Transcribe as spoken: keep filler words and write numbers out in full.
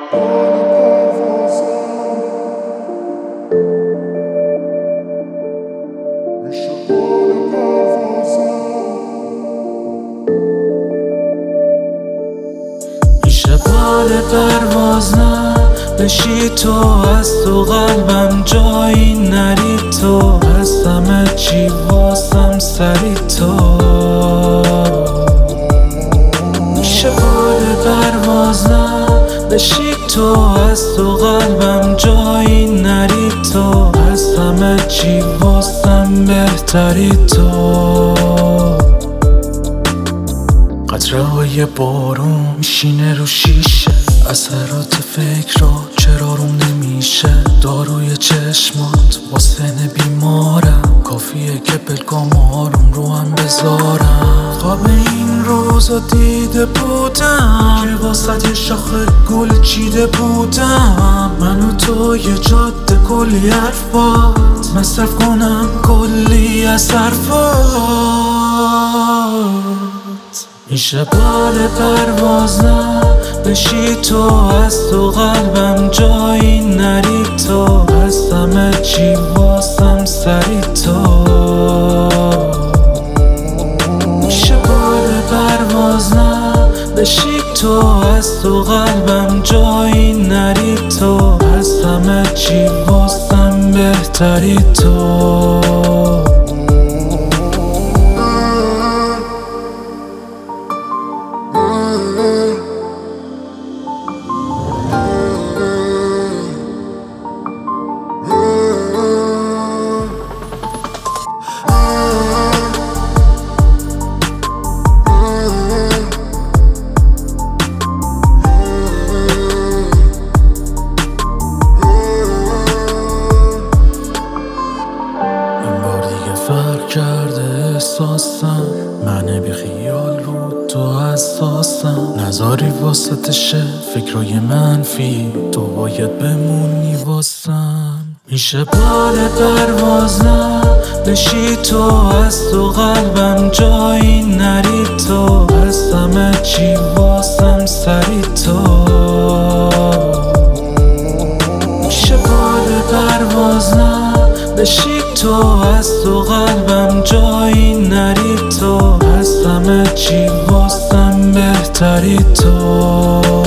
میشه بال پرواز نه بشی تو، از تو قلبم جایی نری تو، از همه چی واسم سری تو. میشه بال پرواز نه بشی تو، از تو قلبم جایی نری تو، از همه چی واسم بهتری تو. قطره های بارون میشینه رو شیشه، اثرات فکر را چرا روم نمیشه. داروی چشمات واسه بیمارم، کافیه که پلکام آروم رو هم بذارم. خواب این روزا دیده بودم که واسه یه شاخه گل چیده بودم. من و تو یه جاده کلی حرفات مصرف کنم کلی از حرفات. میشه بال پرواز نه بشی تو، از تو قلبم جایی نری تو، از همه چی واسم سری تو. میشه بال پرواز نه بشی تو، از تو قلبم جایی نری تو، از همه چی واسم بهتری تو. فرق کرده احساسم، من بی خیال رو تو حساسم. نذاری واسطشه فکرای منفی، تو باید بمونی واسم. میشه بال پرواز نه بشی تو، از تو قلبم جایی نری تو، از همه چی واسم سری تو. میشه بال پرواز نه بشی تو، از تو قلبم جایی نری تو، از همه چی واسم بهتری تو.